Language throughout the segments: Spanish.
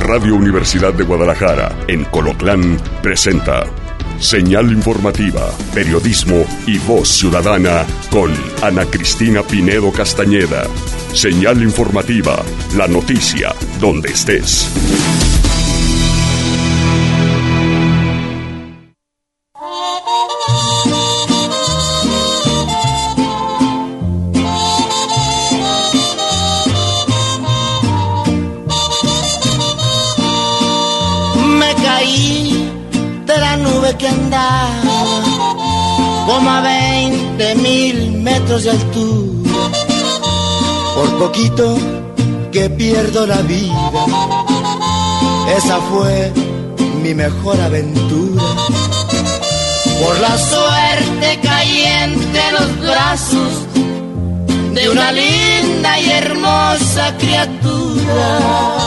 Radio Universidad de Guadalajara, en Colotlán, presenta Señal Informativa, Periodismo y Voz Ciudadana con Ana Cristina Pinedo Castañeda. Señal Informativa, la noticia donde estés. Que andaba como a 20,000 metros de altura, por poquito que pierdo la vida. Esa fue mi mejor aventura. Por la suerte caí entre los brazos de una linda y hermosa criatura.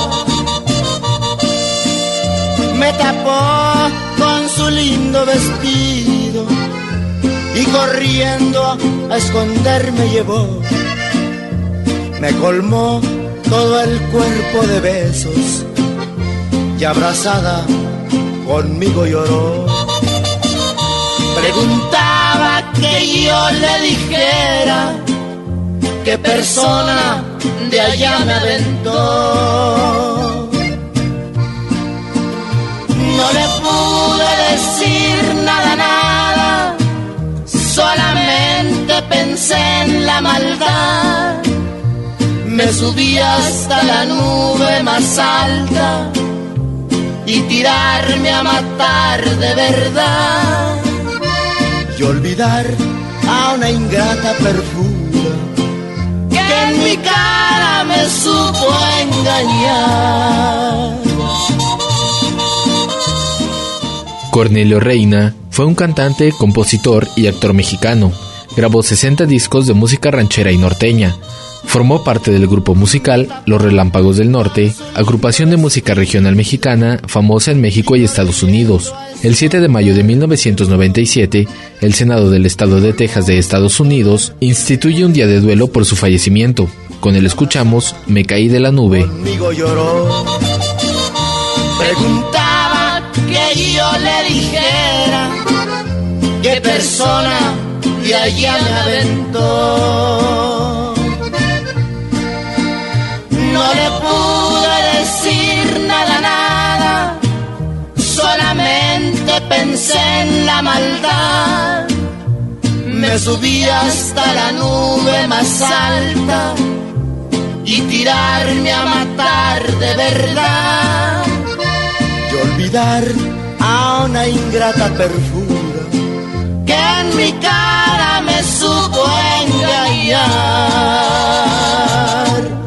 Me tapó con su lindo vestido y corriendo a esconderme llevó. Me colmó todo el cuerpo de besos y abrazada conmigo lloró. Preguntaba que yo le dijera qué persona de allá me aventó. No le pude decir nada, solamente pensé en la maldad. Me subí hasta la nube más alta y tirarme a matar de verdad. Y olvidar a una ingrata perfura que en mi cara me supo engañar. Cornelio Reina fue un cantante, compositor y actor mexicano. Grabó 60 discos de música ranchera y norteña. Formó parte del grupo musical Los Relámpagos del Norte, agrupación de música regional mexicana famosa en México y Estados Unidos. El 7 de mayo de 1997, el Senado del Estado de Texas de Estados Unidos instituye un día de duelo por su fallecimiento. Con él escuchamos Me caí de la nube. Conmigo lloró. Preguntaba que yo le dijera qué persona de allá me aventó. No le pude decir nada, solamente pensé en la maldad. Me subí hasta la nube más alta y tirarme a matar de verdad. Y olvidar a una ingrata perfura que en mi cara me supo engañar.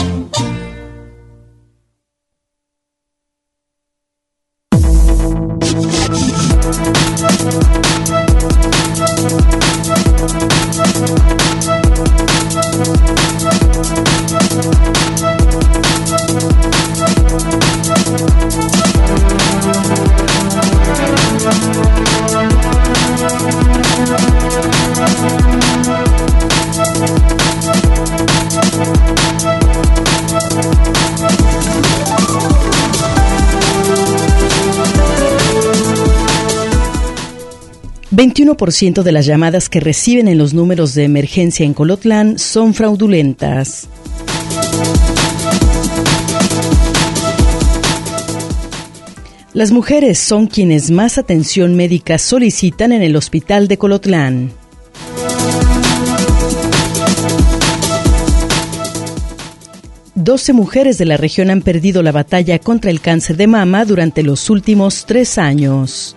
El 21% de las llamadas que reciben en los números de emergencia en Colotlán son fraudulentas. Las mujeres son quienes más atención médica solicitan en el hospital de Colotlán. Doce mujeres de la región han perdido la batalla contra el cáncer de mama durante los últimos 3 años.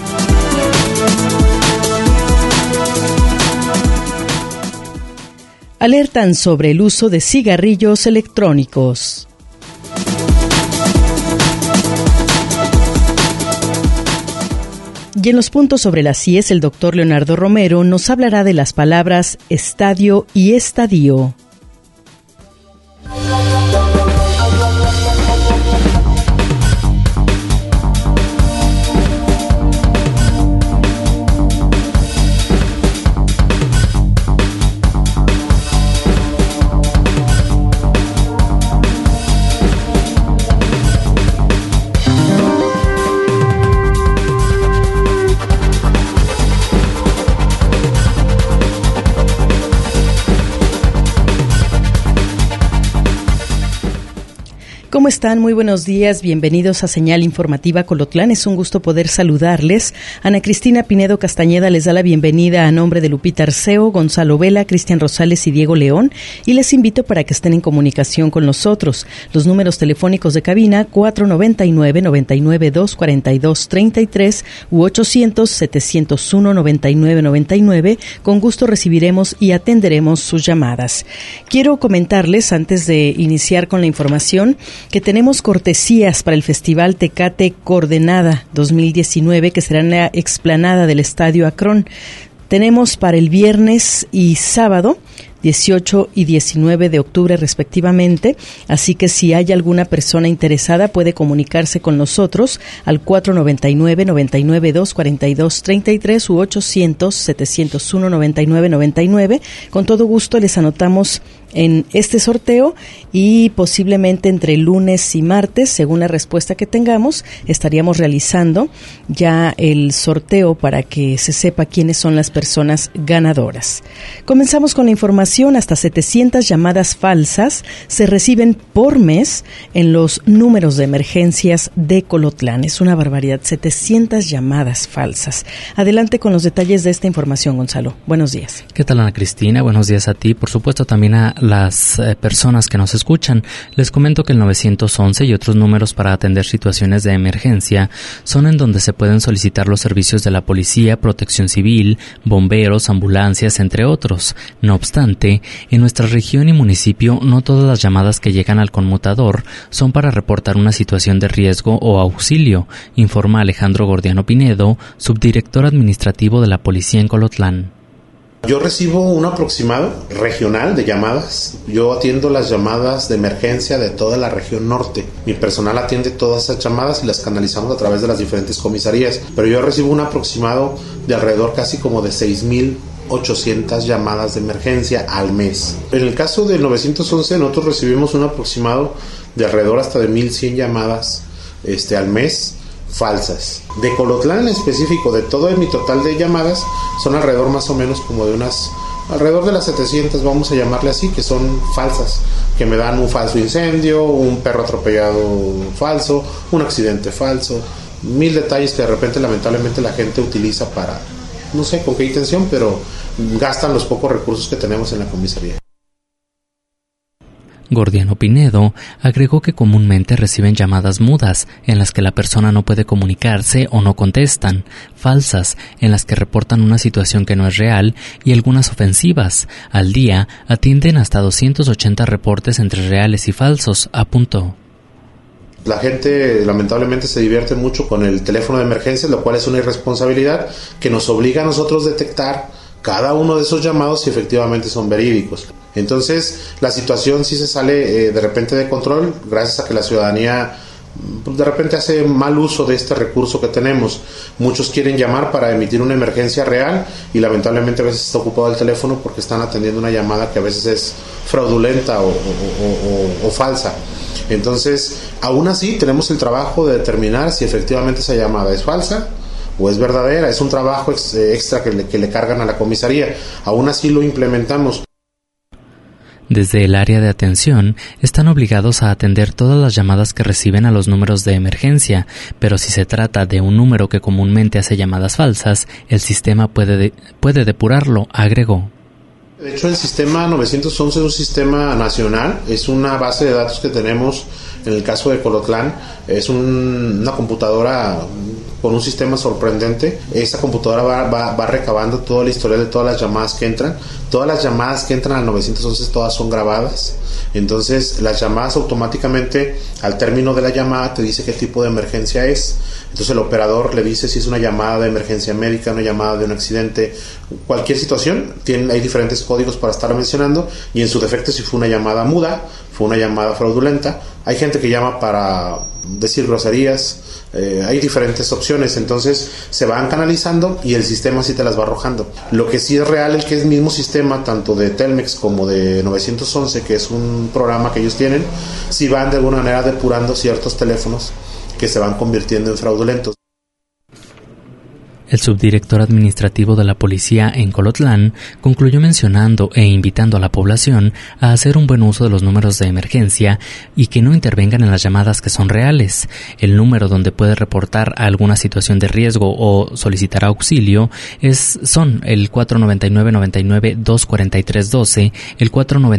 Alertan sobre el uso de cigarrillos electrónicos. Y en los puntos sobre las IES, el doctor Leonardo Romero nos hablará de las palabras estadio y estadio. ¿Cómo están? Muy buenos días, bienvenidos a Señal Informativa Colotlán. Es un gusto poder saludarles. Ana Cristina Pinedo Castañeda les da la bienvenida a nombre de Lupita Arceo, Gonzalo Vela, Cristian Rosales y Diego León, y les invito para que estén en comunicación con nosotros. Los números telefónicos de cabina 499-99-242-33 u 800-701-9999. Con gusto recibiremos y atenderemos sus llamadas. Quiero comentarles, antes de iniciar con la información, que tenemos cortesías para el Festival Tecate Coordenada 2019, que será en la explanada del Estadio Akron. Tenemos para el viernes y sábado 18 y 19 de octubre respectivamente, así que si hay alguna persona interesada puede comunicarse con nosotros al 499-99-242-33 u 800-701-9999. Con todo gusto les anotamos en este sorteo y posiblemente entre lunes y martes, según la respuesta que tengamos, estaríamos realizando ya el sorteo para que se sepa quiénes son las personas ganadoras. Comenzamos con la información. Hasta 700 llamadas falsas se reciben por mes en los números de emergencias de Colotlán. Es una barbaridad, 700 llamadas falsas. Adelante con los detalles de esta información, Gonzalo. Buenos días. ¿Qué tal, Ana Cristina? Buenos días a ti, por supuesto también a las personas que nos escuchan. Les comento que el 911 y otros números para atender situaciones de emergencia son en donde se pueden solicitar los servicios de la policía, protección civil, bomberos, ambulancias, entre otros. No obstante, en nuestra región y municipio no todas las llamadas que llegan al conmutador son para reportar una situación de riesgo o auxilio, informa Alejandro Gordiano Pinedo, subdirector administrativo de la policía en Colotlán. Yo recibo un aproximado regional de llamadas. Yo atiendo las llamadas de emergencia de toda la región norte. Mi personal atiende todas esas llamadas y las canalizamos a través de las diferentes comisarías. Pero yo recibo un aproximado de alrededor casi como de 6,800 llamadas de emergencia al mes. En el caso del 911 nosotros recibimos un aproximado de alrededor hasta de 1,100 llamadas al mes falsas. De Colotlán en específico, de todo mi total de llamadas, son alrededor más o menos como de alrededor de las 700, vamos a llamarle así, que son falsas, que me dan un falso incendio, un perro atropellado falso, un accidente falso, 1,000 detalles que de repente lamentablemente la gente utiliza para, no sé con qué intención, pero gastan los pocos recursos que tenemos en la comisaría. Gordiano Pinedo agregó que comúnmente reciben llamadas mudas, en las que la persona no puede comunicarse o no contestan, falsas, en las que reportan una situación que no es real, y algunas ofensivas. Al día atienden hasta 280 reportes entre reales y falsos, apuntó. La gente lamentablemente se divierte mucho con el teléfono de emergencia, lo cual es una irresponsabilidad que nos obliga a nosotros detectar cada uno de esos llamados si efectivamente son verídicos. Entonces la situación sí se sale de repente de control gracias a que la ciudadanía de repente hace mal uso de este recurso que tenemos. Muchos quieren llamar para emitir una emergencia real y lamentablemente a veces está ocupado el teléfono porque están atendiendo una llamada que a veces es fraudulenta o falsa. Entonces, aún así tenemos el trabajo de determinar si efectivamente esa llamada es falsa o es verdadera. Es un trabajo extra que le cargan a la comisaría. Aún así lo implementamos. Desde el área de atención, están obligados a atender todas las llamadas que reciben a los números de emergencia, pero si se trata de un número que comúnmente hace llamadas falsas, el sistema puede depurarlo, agregó. De hecho, el sistema 911 es un sistema nacional, es una base de datos que tenemos en el caso de Colotlán, es una computadora con un sistema sorprendente. Esa computadora va recabando toda la historia de todas las llamadas que entran. Todas las llamadas que entran al 911 todas son grabadas. Entonces las llamadas automáticamente al término de la llamada te dice qué tipo de emergencia es. Entonces el operador le dice si es una llamada de emergencia médica, una llamada de un accidente, cualquier situación. Hay diferentes códigos para estar mencionando, y en su defecto si fue una llamada muda, fue una llamada fraudulenta. Hay gente que llama para decir groserías, hay diferentes opciones, entonces se van canalizando y el sistema sí te las va arrojando. Lo que sí es real es que es el mismo sistema tanto de Telmex como de 911, que es un programa que ellos tienen, sí van de alguna manera depurando ciertos teléfonos que se van convirtiendo en fraudulentos. El subdirector administrativo de la policía en Colotlán concluyó mencionando e invitando a la población a hacer un buen uso de los números de emergencia y que no intervengan en las llamadas que son reales. El número donde puede reportar alguna situación de riesgo o solicitar auxilio son el 499-99-243-12, el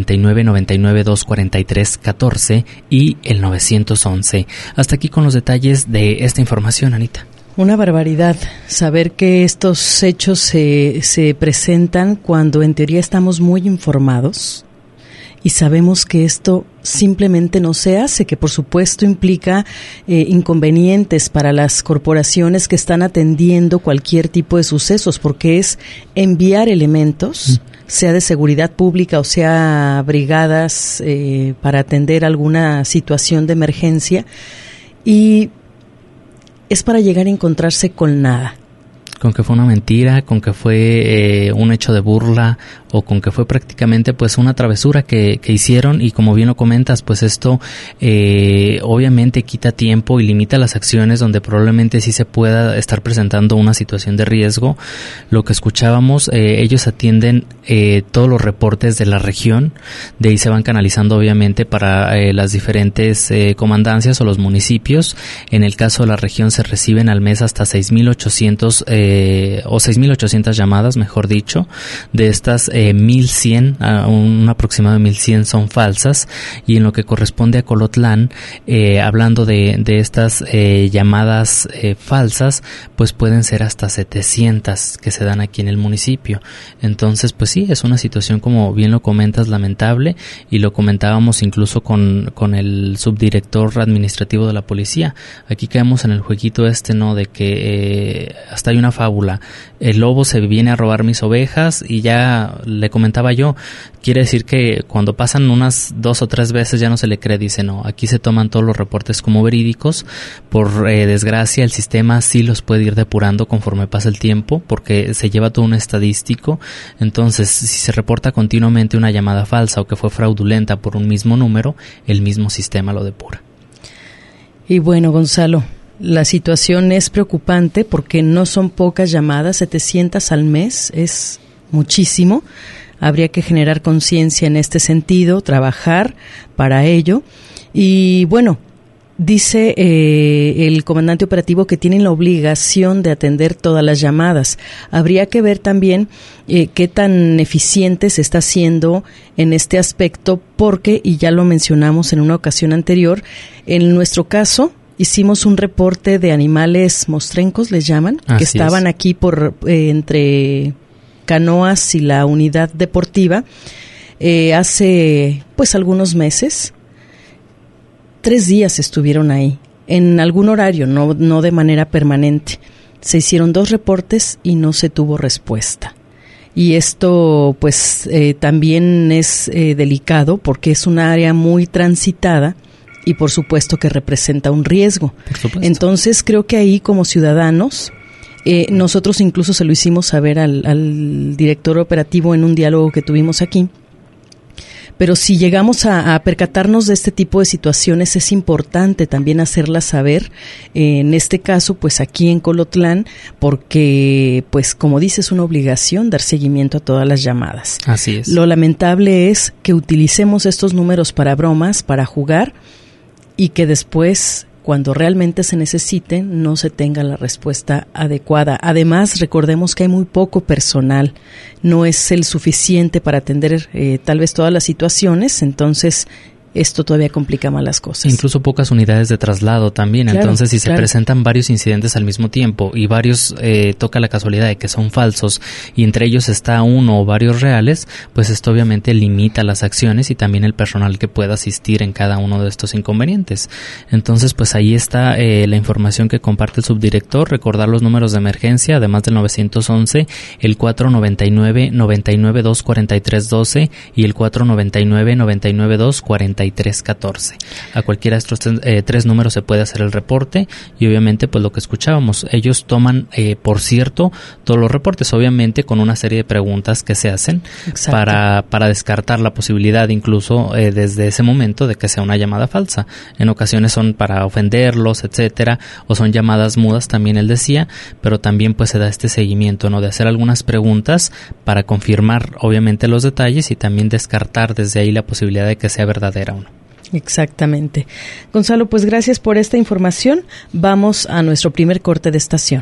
499-99-243-14 y el 911. Hasta aquí con los detalles de esta información, Anita. Una barbaridad saber que estos hechos se presentan cuando en teoría estamos muy informados y sabemos que esto simplemente no se hace, que por supuesto implica inconvenientes para las corporaciones que están atendiendo cualquier tipo de sucesos, porque es enviar elementos, sea de seguridad pública o sea brigadas para atender alguna situación de emergencia, y es para llegar a encontrarse con nada. Con que fue una mentira, con que fue un hecho de burla, o con que fue prácticamente pues una travesura que hicieron, y como bien lo comentas, pues esto obviamente quita tiempo y limita las acciones donde probablemente sí se pueda estar presentando una situación de riesgo. Lo que escuchábamos, ellos atienden todos los reportes de la región, de ahí se van canalizando obviamente para las diferentes comandancias o los municipios. En el caso de la región se reciben al mes hasta 6,800 o 6,800 llamadas, mejor dicho. De estas 1,100, un aproximado de 1,100 son falsas, y en lo que corresponde a Colotlán, hablando de estas llamadas falsas, pues pueden ser hasta 700 que se dan aquí en el municipio. Entonces, pues sí, es una situación, como bien lo comentas, lamentable, y lo comentábamos incluso con el subdirector administrativo de la policía. Aquí caemos en el jueguito ¿no? De que hasta hay una fábula: el lobo se viene a robar mis ovejas, y ya le comentaba yo, quiere decir que cuando pasan unas 2 o 3 veces ya no se le cree. Dice, no, aquí se toman todos los reportes como verídicos. Por desgracia, el sistema sí los puede ir depurando conforme pasa el tiempo, porque se lleva todo un estadístico. Entonces, si se reporta continuamente una llamada falsa o que fue fraudulenta por un mismo número, el mismo sistema lo depura. Y bueno, Gonzalo, la situación es preocupante porque no son pocas llamadas, 700 al mes es muchísimo. Habría que generar conciencia en este sentido, trabajar para ello. Y bueno, dice el comandante operativo que tienen la obligación de atender todas las llamadas. Habría que ver también qué tan eficiente se está haciendo en este aspecto, porque, y ya lo mencionamos en una ocasión anterior, en nuestro caso hicimos un reporte de animales mostrencos, les llaman, que estaban aquí por entre Canoas y la unidad deportiva hace pues algunos meses. 3 días estuvieron ahí, en algún horario, no de manera permanente. Se hicieron 2 reportes y no se tuvo respuesta. Y esto pues también es delicado, porque es un área muy transitada y por supuesto que representa un riesgo. Entonces creo que ahí, como ciudadanos, nosotros incluso se lo hicimos saber al director operativo en un diálogo que tuvimos aquí. Pero si llegamos a percatarnos de este tipo de situaciones, es importante también hacerlas saber, en este caso, pues aquí en Colotlán, porque, pues como dices, es una obligación dar seguimiento a todas las llamadas. Así es. Lo lamentable es que utilicemos estos números para bromas, para jugar, y que después, cuando realmente se necesiten, no se tenga la respuesta adecuada. Además, recordemos que hay muy poco personal, no es el suficiente para atender tal vez todas las situaciones, entonces esto todavía complica más las cosas. Incluso pocas unidades de traslado también. Claro, entonces si se presentan varios incidentes al mismo tiempo y varios toca la casualidad de que son falsos y entre ellos está uno o varios reales, pues esto obviamente limita las acciones y también el personal que pueda asistir en cada uno de estos inconvenientes. Entonces pues ahí está la información que comparte el subdirector. Recordar los números de emergencia, además del 911, el 499-99-243-12 y el 499-99-243-14. 3314. A cualquiera de estos tres números se puede hacer el reporte y obviamente pues lo que escuchábamos, ellos toman por cierto todos los reportes, obviamente con una serie de preguntas que se hacen para descartar la posibilidad incluso desde ese momento de que sea una llamada falsa. En ocasiones son para ofenderlos, etcétera, o son llamadas mudas, también él decía, pero también pues se da este seguimiento, ¿no? De hacer algunas preguntas para confirmar obviamente los detalles y también descartar desde ahí la posibilidad de que sea verdadera o no. Exactamente. Gonzalo, pues gracias por esta información. Vamos a nuestro primer corte de estación.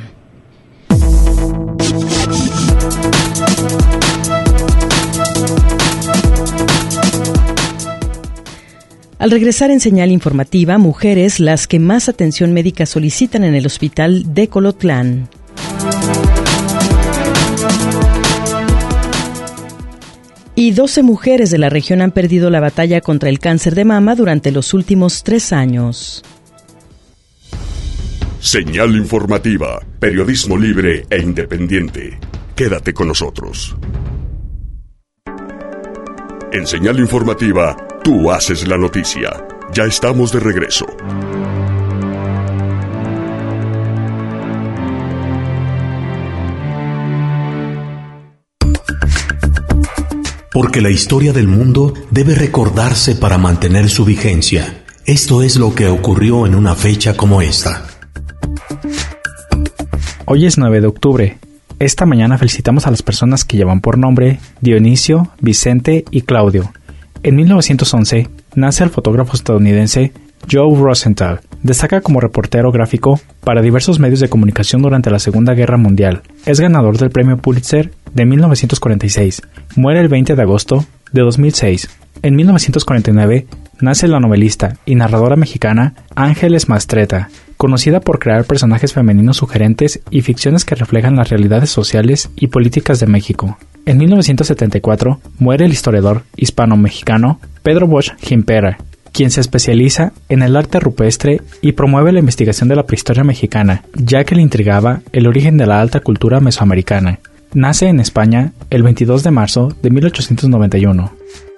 Al regresar en Señal Informativa, mujeres las que más atención médica solicitan en el hospital de Colotlán. Y 12 mujeres de la región han perdido la batalla contra el cáncer de mama durante los últimos 3 años. Señal Informativa, periodismo libre e independiente. Quédate con nosotros. En Señal Informativa, tú haces la noticia. Ya estamos de regreso. Porque la historia del mundo debe recordarse para mantener su vigencia. Esto es lo que ocurrió en una fecha como esta. Hoy es 9 de octubre. Esta mañana felicitamos a las personas que llevan por nombre Dionisio, Vicente y Claudio. En 1911 nace el fotógrafo estadounidense Joe Rosenthal. Destaca como reportero gráfico para diversos medios de comunicación durante la Segunda Guerra Mundial. Es ganador del premio Pulitzer de 1946. Muere el 20 de agosto de 2006. En 1949 nace la novelista y narradora mexicana Ángeles Mastretta, conocida por crear personajes femeninos sugerentes y ficciones que reflejan las realidades sociales y políticas de México. En 1974 muere el historiador hispano-mexicano Pedro Bosch Gimpera, quien se especializa en el arte rupestre y promueve la investigación de la prehistoria mexicana, ya que le intrigaba el origen de la alta cultura mesoamericana. Nace en España el 22 de marzo de 1891.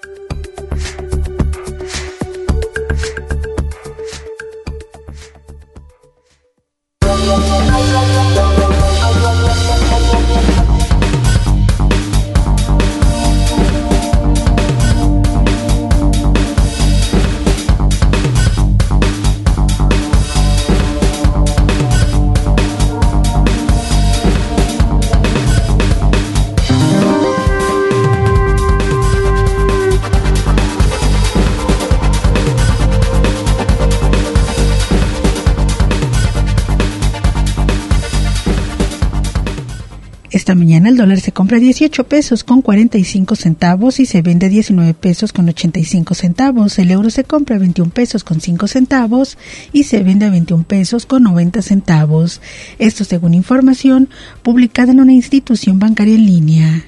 Esta mañana el dólar se compra 18 pesos con 45 centavos y se vende 19 pesos con 85 centavos. El euro se compra 21 pesos con 5 centavos y se vende a 21 pesos con 90 centavos. Esto según información publicada en una institución bancaria en línea.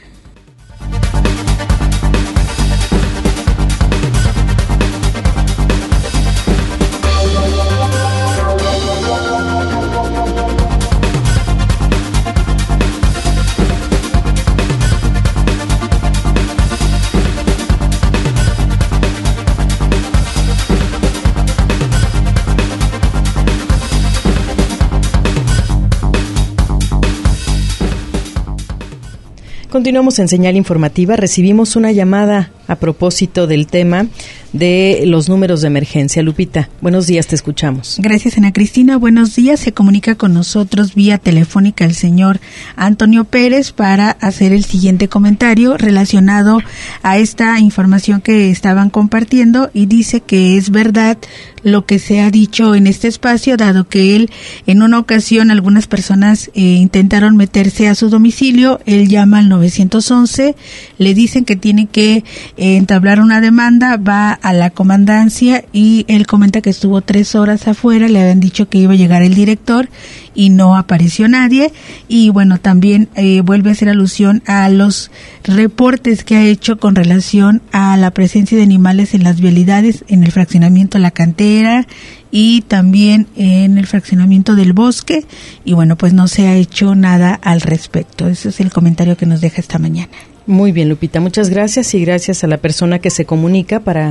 Continuamos en Señal Informativa. Recibimos una llamada a propósito del tema de los números de emergencia. Lupita, buenos días, te escuchamos. Gracias, Ana Cristina. Buenos días. Se comunica con nosotros vía telefónica el señor Antonio Pérez para hacer el siguiente comentario relacionado a esta información que estaban compartiendo, y dice que es verdad lo que se ha dicho en este espacio, dado que él en una ocasión algunas personas intentaron meterse a su domicilio. Él llama al 911, le dicen que tiene que entablar una demanda, va a la comandancia y él comenta que estuvo 3 horas afuera, le habían dicho que iba a llegar el director y no apareció nadie. Y bueno, también vuelve a hacer alusión a los reportes que ha hecho con relación a la presencia de animales en las vialidades, en el fraccionamiento La Cantera y también en el fraccionamiento del Bosque, y bueno, pues no se ha hecho nada al respecto. Ese es el comentario que nos deja esta mañana. Muy bien, Lupita, muchas gracias, y gracias a la persona que se comunica para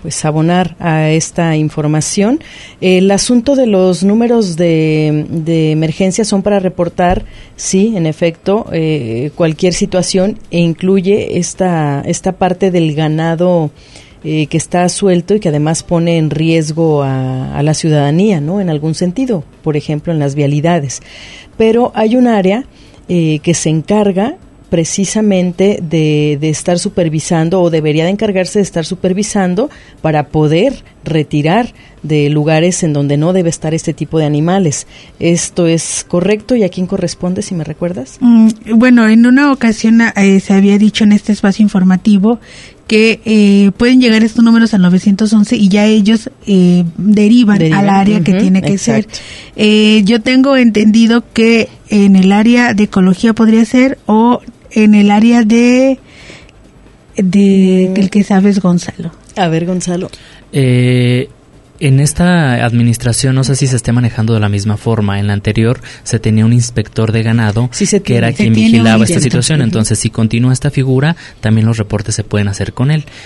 pues abonar a esta información. El asunto de los números de emergencia son para reportar, sí, en efecto, cualquier situación, e incluye esta parte del ganado que está suelto y que además pone en riesgo a la ciudadanía, ¿no? En algún sentido, por ejemplo, en las vialidades. Pero hay un área que se encarga precisamente de estar supervisando, o debería de encargarse de estar supervisando para poder retirar de lugares en donde no debe estar este tipo de animales. ¿Esto es correcto? ¿Y a quién corresponde, si me recuerdas? Bueno, en una ocasión se había dicho en este espacio informativo que pueden llegar estos números al 911 y ya ellos derivan al área que tiene que ser. Yo tengo entendido que en el área de ecología podría ser, o en el área de el que sabes, Gonzalo. A ver, Gonzalo. En esta administración no sé si se esté manejando de la misma forma. En la anterior se tenía un inspector de ganado que era quien vigilaba esta situación. Entonces, si continúa esta figura, también los reportes se pueden hacer con él.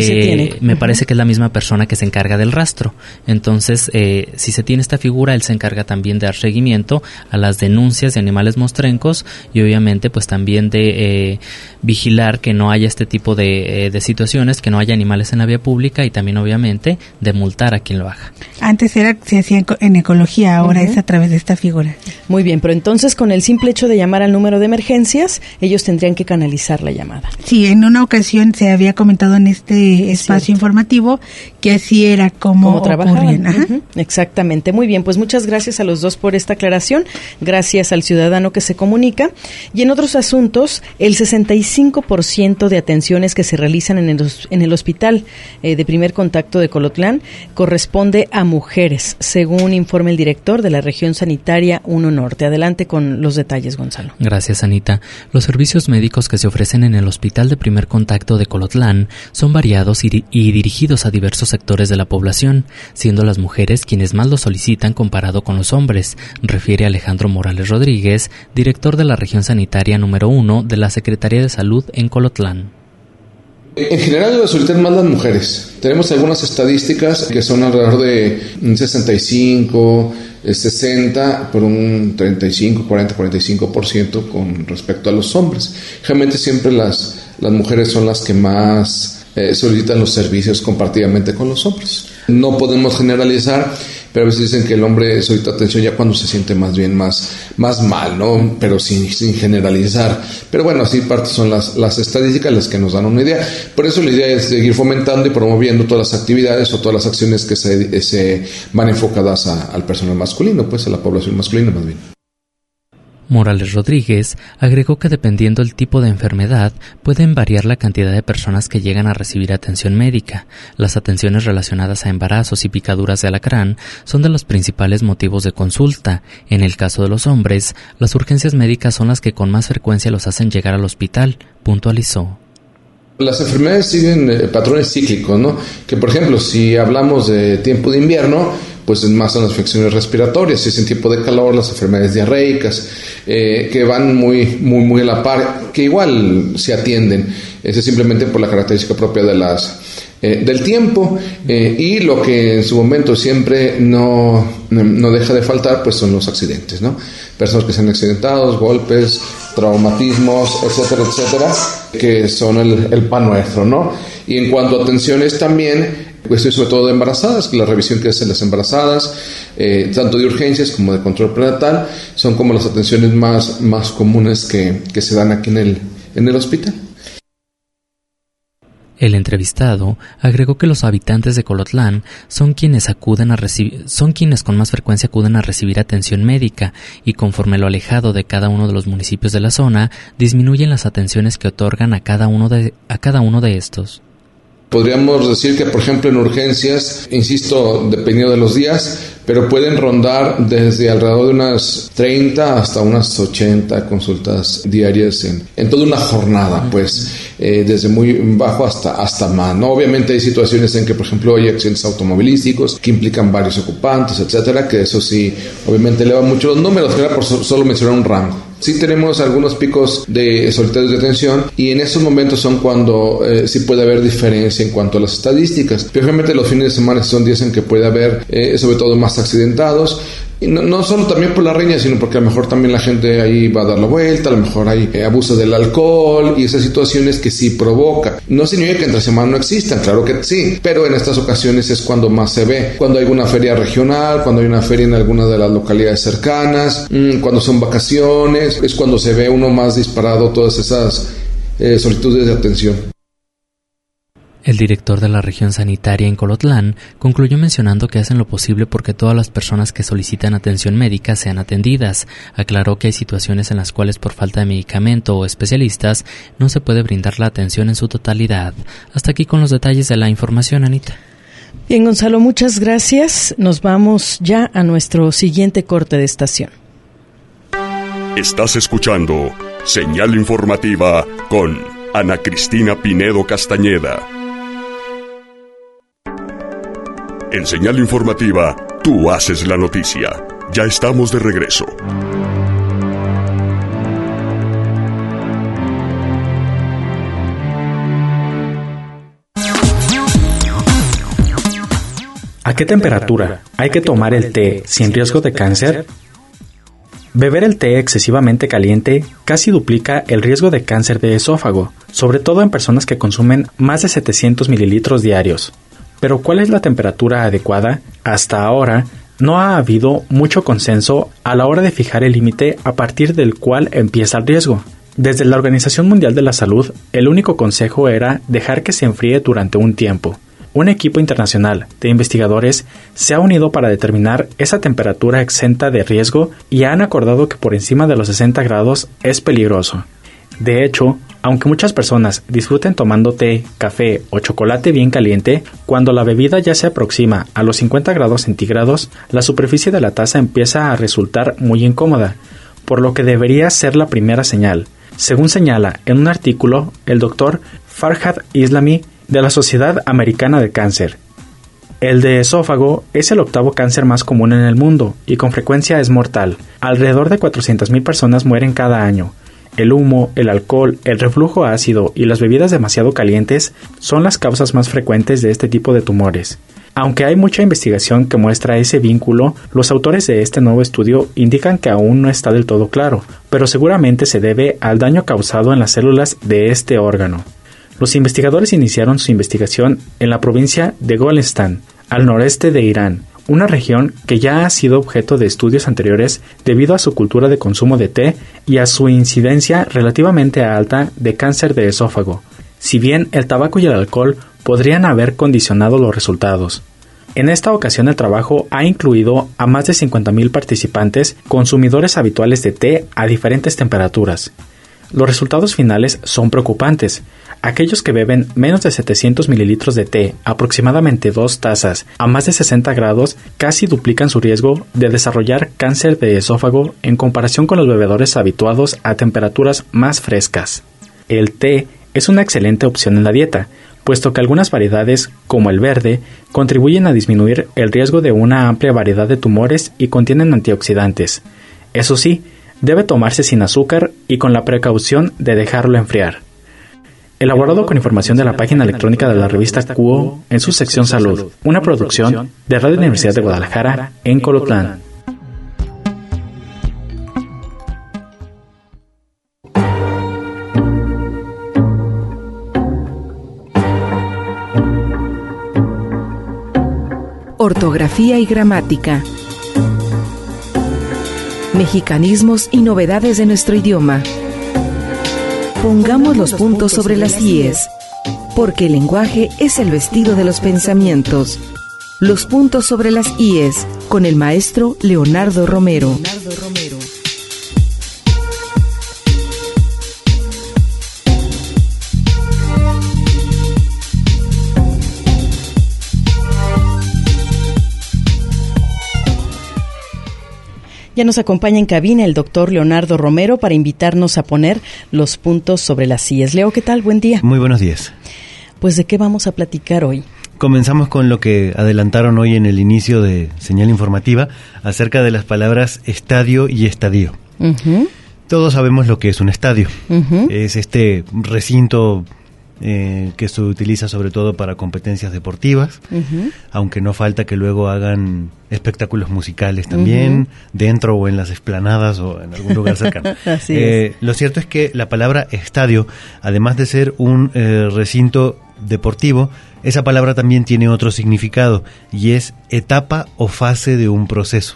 Me parece que es la misma persona que se encarga del rastro. Entonces, si se tiene esta figura, él se encarga también de dar seguimiento a las denuncias de animales mostrencos y obviamente pues también de vigilar que no haya este tipo de situaciones, que no haya animales en la vía pública, y también obviamente de multar a quien lo haga. Antes se hacía en ecología, ahora es a través de esta figura. Muy bien, pero entonces con el simple hecho de llamar al número de emergencias, ellos tendrían que canalizar la llamada. Sí, en una ocasión se había comentado en este espacio informativo que así era como trabajaban. Exactamente, muy bien, pues muchas gracias a los dos por esta aclaración, gracias al ciudadano que se comunica. Y en otros asuntos, el 65% de atenciones que se realizan en el hospital de primer contacto de Colotlán corresponde a mujeres, según informa el director de la región sanitaria 1 Norte. Adelante con los detalles, Gonzalo. Gracias, Anita. Los servicios médicos que se ofrecen en el Hospital de Primer Contacto de Colotlán son variados y dirigidos a diversos sectores de la población, siendo las mujeres quienes más lo solicitan comparado con los hombres, refiere Alejandro Morales Rodríguez, director de la región sanitaria número 1 de la Secretaría de Salud en Colotlán. En general lo solicitan más las mujeres. Tenemos algunas estadísticas que son alrededor de un 65, 60, por un 35, 40, 45% con respecto a los hombres. Generalmente siempre las mujeres son las que más solicitan los servicios comparativamente con los hombres. No podemos generalizar, pero a veces dicen que el hombre solicita atención ya cuando se siente más bien más mal, ¿no? Pero sin generalizar. Pero bueno, así parte son las estadísticas las que nos dan una idea. Por eso la idea es seguir fomentando y promoviendo todas las actividades o todas las acciones que se van enfocadas al personal masculino, pues a la población masculina más bien. Morales Rodríguez agregó que dependiendo el tipo de enfermedad pueden variar la cantidad de personas que llegan a recibir atención médica. Las atenciones relacionadas a embarazos y picaduras de alacrán son de los principales motivos de consulta. En el caso de los hombres, las urgencias médicas son las que con más frecuencia los hacen llegar al hospital, puntualizó. Las enfermedades siguen patrones cíclicos, ¿no? Que por ejemplo, si hablamos de tiempo de invierno, pues más son las infecciones respiratorias. Si es en tiempo de calor, las enfermedades diarreicas, que van muy a la par, que igual se atienden. Eso es simplemente por la característica propia de del tiempo, y lo que en su momento siempre no deja de faltar, pues son los accidentes, ¿no? Personas que se han accidentado, golpes, traumatismos, etcétera, que son el pan nuestro, ¿no? Y en cuanto a atenciones también, pues sobre todo de embarazadas, la revisión que hacen las embarazadas, tanto de urgencias como de control prenatal, son como las atenciones más comunes que se dan aquí en el hospital. El entrevistado agregó que los habitantes de Colotlán son quienes con más frecuencia acuden a recibir atención médica, y conforme lo alejado de cada uno de los municipios de la zona, disminuyen las atenciones que otorgan a cada uno de estos. Podríamos decir que, por ejemplo, en urgencias, insisto, dependiendo de los días, pero pueden rondar desde alrededor de unas 30 hasta unas 80 consultas diarias en toda una jornada, pues, desde muy bajo hasta más, ¿no? Obviamente hay situaciones en que, por ejemplo, hay accidentes automovilísticos que implican varios ocupantes, etcétera, que eso sí, obviamente eleva mucho los números, era por solo mencionar un rango. Sí tenemos algunos picos de solitarios de atención y en esos momentos son cuando sí puede haber diferencia en cuanto a las estadísticas. Generalmente los fines de semana son días en que puede haber sobre todo más accidentados. Y no solo también por la riña, sino porque a lo mejor también la gente ahí va a dar la vuelta, a lo mejor hay abuso del alcohol y esas situaciones que sí provoca. No significa que entre semana no existan, claro que sí, pero en estas ocasiones es cuando más se ve. Cuando hay una feria regional, cuando hay una feria en alguna de las localidades cercanas, cuando son vacaciones, es cuando se ve uno más disparado todas esas solicitudes de atención. El director de la región sanitaria en Colotlán concluyó mencionando que hacen lo posible porque todas las personas que solicitan atención médica sean atendidas. Aclaró que hay situaciones en las cuales por falta de medicamento o especialistas no se puede brindar la atención en su totalidad. Hasta aquí con los detalles de la información, Anita. Bien, Gonzalo, muchas gracias. Nos vamos ya a nuestro siguiente corte de estación. Estás escuchando Señal Informativa con Ana Cristina Pinedo Castañeda. En Señal Informativa, tú haces la noticia. Ya estamos de regreso. ¿A qué temperatura hay que tomar el té sin riesgo de cáncer? Beber el té excesivamente caliente casi duplica el riesgo de cáncer de esófago, sobre todo en personas que consumen más de 700 mililitros diarios. Pero ¿cuál es la temperatura adecuada? Hasta ahora, no ha habido mucho consenso a la hora de fijar el límite a partir del cual empieza el riesgo. Desde la Organización Mundial de la Salud, el único consejo era dejar que se enfríe durante un tiempo. Un equipo internacional de investigadores se ha unido para determinar esa temperatura exenta de riesgo y han acordado que por encima de los 60 grados es peligroso. De hecho, aunque muchas personas disfruten tomando té, café o chocolate bien caliente, cuando la bebida ya se aproxima a los 50 grados centígrados, la superficie de la taza empieza a resultar muy incómoda, por lo que debería ser la primera señal. Según señala en un artículo el doctor Farhad Islami de la Sociedad Americana de Cáncer. El de esófago es el octavo cáncer más común en el mundo y con frecuencia es mortal. Alrededor de 400,000 personas mueren cada año. El humo, el alcohol, el reflujo ácido y las bebidas demasiado calientes son las causas más frecuentes de este tipo de tumores. Aunque hay mucha investigación que muestra ese vínculo, los autores de este nuevo estudio indican que aún no está del todo claro, pero seguramente se debe al daño causado en las células de este órgano. Los investigadores iniciaron su investigación en la provincia de Golestan, al noreste de Irán, una región que ya ha sido objeto de estudios anteriores debido a su cultura de consumo de té y a su incidencia relativamente alta de cáncer de esófago, si bien el tabaco y el alcohol podrían haber condicionado los resultados. En esta ocasión el trabajo ha incluido a más de 50,000 participantes, consumidores habituales de té a diferentes temperaturas. Los resultados finales son preocupantes. Aquellos que beben menos de 700 mililitros de té, aproximadamente 2 tazas, a más de 60 grados, casi duplican su riesgo de desarrollar cáncer de esófago en comparación con los bebedores habituados a temperaturas más frescas. El té es una excelente opción en la dieta, puesto que algunas variedades, como el verde, contribuyen a disminuir el riesgo de una amplia variedad de tumores y contienen antioxidantes. Eso sí, debe tomarse sin azúcar y con la precaución de dejarlo enfriar. Elaborado con información de la página electrónica de la revista Cuo en su sección Salud, una producción de Radio Universidad de Guadalajara en Colotlán. Ortografía y gramática. Mexicanismos y novedades de nuestro idioma. Pongamos los puntos sobre las íes, porque el lenguaje es el vestido de los pensamientos. Los puntos sobre las íes, con el maestro Leonardo Romero. Ya nos acompaña en cabina el doctor Leonardo Romero para invitarnos a poner los puntos sobre las íes. Leo, ¿qué tal? Buen día. Muy buenos días. Pues, ¿de qué vamos a platicar hoy? Comenzamos con lo que adelantaron hoy en el inicio de Señal Informativa acerca de las palabras estadio y estadio. Uh-huh. Todos sabemos lo que es un estadio. Es este recinto que se utiliza sobre todo para competencias deportivas, aunque no falta que luego hagan espectáculos musicales también, dentro o en las explanadas o en algún lugar cercano. Así es. Lo cierto es que la palabra estadio, además de ser un recinto deportivo, esa palabra también tiene otro significado, y es etapa o fase de un proceso.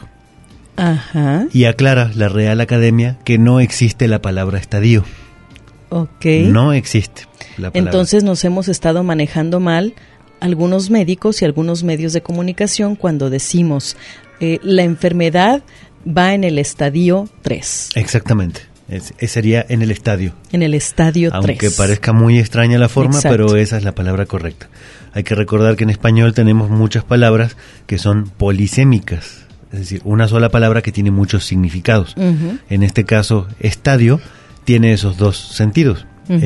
Ajá. Y aclara la Real Academia que no existe la palabra estadio. Ok. No existe la palabra. Entonces nos hemos estado manejando mal algunos médicos y algunos medios de comunicación cuando decimos la enfermedad va en el estadio 3. Exactamente. Sería en el estadio. En el estadio 3. Aunque parezca muy extraña la forma, Exacto. pero esa es la palabra correcta. Hay que recordar que en español tenemos muchas palabras que son polisémicas. Es decir, una sola palabra que tiene muchos significados. En este caso, estadio tiene esos dos sentidos.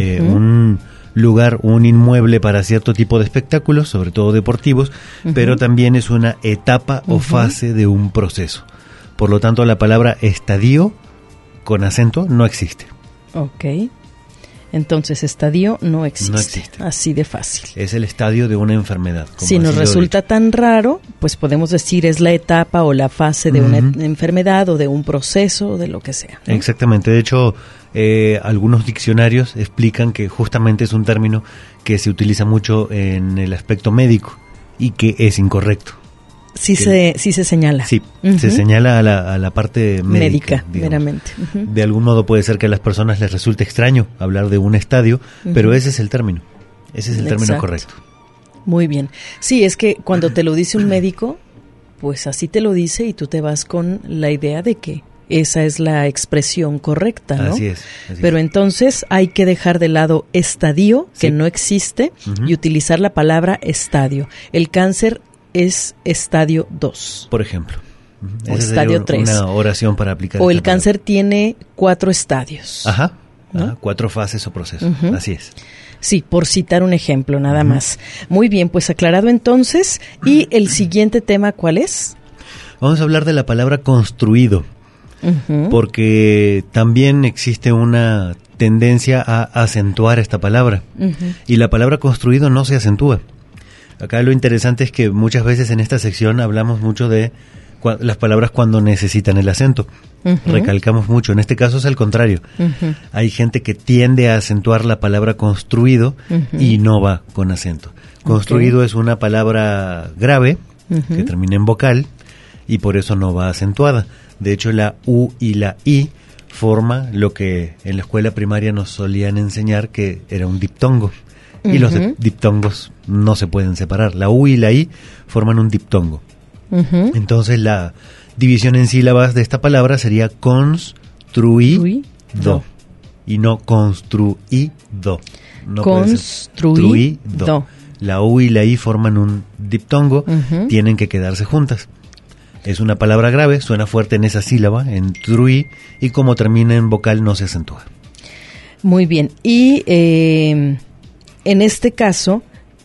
Un lugar, un inmueble para cierto tipo de espectáculos, sobre todo deportivos, pero también es una etapa o fase de un proceso. Por lo tanto, la palabra estadio con acento no existe. Ok. Entonces, estadio no existe. No existe. Así de fácil. Es el estadio de una enfermedad. Si nos resulta tan raro, pues podemos decir es la etapa o la fase de una enfermedad o de un proceso o de lo que sea, ¿no? Exactamente. De hecho, algunos diccionarios explican que justamente es un término que se utiliza mucho en el aspecto médico y que es incorrecto. Sí se señala. Sí, se señala a la parte médica meramente. De algún modo puede ser que a las personas les resulte extraño hablar de un estadio, pero ese es el término. Ese es el término correcto. Muy bien. Sí, es que cuando te lo dice un médico, pues así te lo dice y tú te vas con la idea de que esa es la expresión correcta, ¿no? Así es. Pero entonces hay que dejar de lado estadio, que no existe, y utilizar la palabra estadio. El cáncer es estadio 2. Por ejemplo. O estadio 3. Una oración para aplicar. O el cáncer tiene 4 estadios. Ajá. ¿No? 4 fases o procesos. Así es. Sí, por citar un ejemplo, nada más. Muy bien, pues aclarado entonces. ¿Y el siguiente tema cuál es? Vamos a hablar de la palabra construido. Porque también existe una tendencia a acentuar esta palabra. Y la palabra construido no se acentúa. Acá lo interesante es que muchas veces en esta sección hablamos mucho de las palabras cuando necesitan el acento. Recalcamos mucho. En este caso es al contrario. Hay gente que tiende a acentuar la palabra construido y no va con acento. Construido es una palabra grave que termina en vocal y por eso no va acentuada. De hecho, la U y la I forma lo que en la escuela primaria nos solían enseñar que era un diptongo. Y los diptongos no se pueden separar. La U y la I forman un diptongo. Entonces la división en sílabas de esta palabra sería construido y no construido. No construido. La U y la I forman un diptongo, tienen que quedarse juntas. Es una palabra grave, suena fuerte en esa sílaba, en truí, y como termina en vocal no se acentúa. Muy bien. Y en este caso,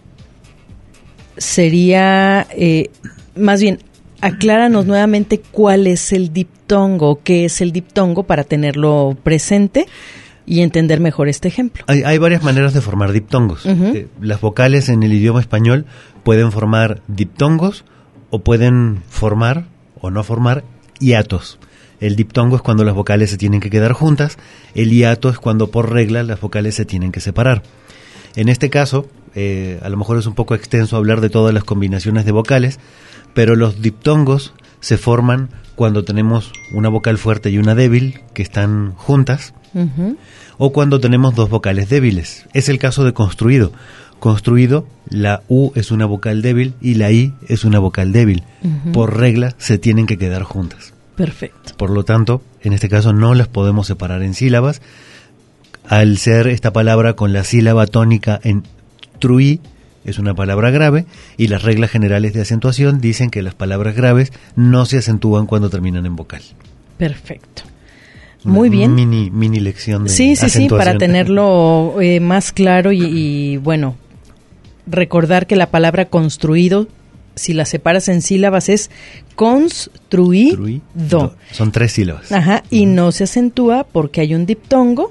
sería, más bien, acláranos nuevamente cuál es el diptongo, qué es el diptongo para tenerlo presente y entender mejor este ejemplo. Hay varias maneras de formar diptongos. Las vocales en el idioma español pueden formar diptongos o pueden formar o no formar hiatos. El diptongo es cuando las vocales se tienen que quedar juntas, el hiato es cuando por regla las vocales se tienen que separar. En este caso, a lo mejor es un poco extenso hablar de todas las combinaciones de vocales, pero los diptongos se forman cuando tenemos una vocal fuerte y una débil que están juntas, o cuando tenemos dos vocales débiles. Es el caso de construido. Construido, la U es una vocal débil y la I es una vocal débil. Por regla se tienen que quedar juntas. Perfecto. Por lo tanto, en este caso no las podemos separar en sílabas. Al ser esta palabra con la sílaba tónica en truí, es una palabra grave, y las reglas generales de acentuación dicen que las palabras graves no se acentúan cuando terminan en vocal. Perfecto. Muy bien. Mini lección de acentuación. Sí, para tenerlo más claro y bueno, recordar que la palabra construido si la separas en sílabas es construido. Son 3 sílabas. Ajá, y no se acentúa porque hay un diptongo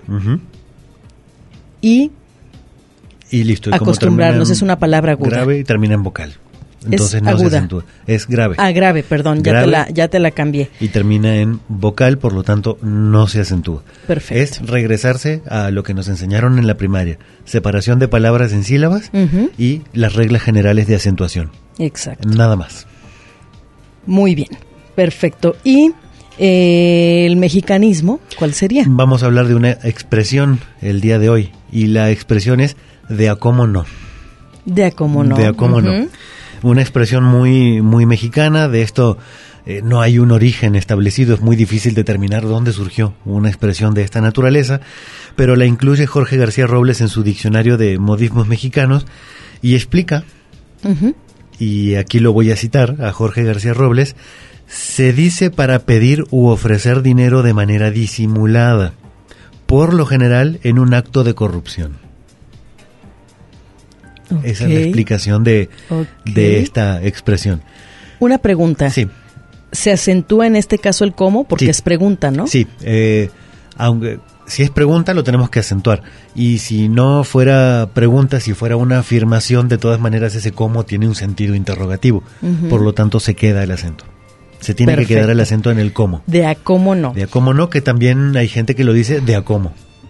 y listo. Y acostumbrarnos, es una palabra aguda. Grave y termina en vocal. Entonces no se acentúa. Es grave. Grave, perdón, grave, ya te la cambié. Y termina en vocal, por lo tanto no se acentúa. Perfecto. Es regresarse a lo que nos enseñaron en la primaria. Separación de palabras en sílabas y las reglas generales de acentuación. Exacto. Nada más. Muy bien, perfecto. ¿Y el mexicanismo, cuál sería? Vamos a hablar de una expresión el día de hoy. Y la expresión es de a cómo no. De a cómo no. De a cómo no. Una expresión muy, muy mexicana. De esto no hay un origen establecido. Es muy difícil determinar dónde surgió una expresión de esta naturaleza. Pero la incluye Jorge García Robles en su diccionario de modismos mexicanos y explica, y aquí lo voy a citar a Jorge García Robles: se dice para pedir u ofrecer dinero de manera disimulada, por lo general en un acto de corrupción. Esa es la explicación de esta expresión. Una pregunta. Sí. ¿Se acentúa en este caso el cómo? Porque es pregunta, ¿no? Sí, aunque si es pregunta lo tenemos que acentuar. Y si no fuera pregunta, si fuera una afirmación, de todas maneras ese cómo tiene un sentido interrogativo. Por lo tanto se queda el acento. Se tiene que quedar el acento en el cómo. De a cómo no. De a cómo no, que también hay gente que lo dice de a cómo.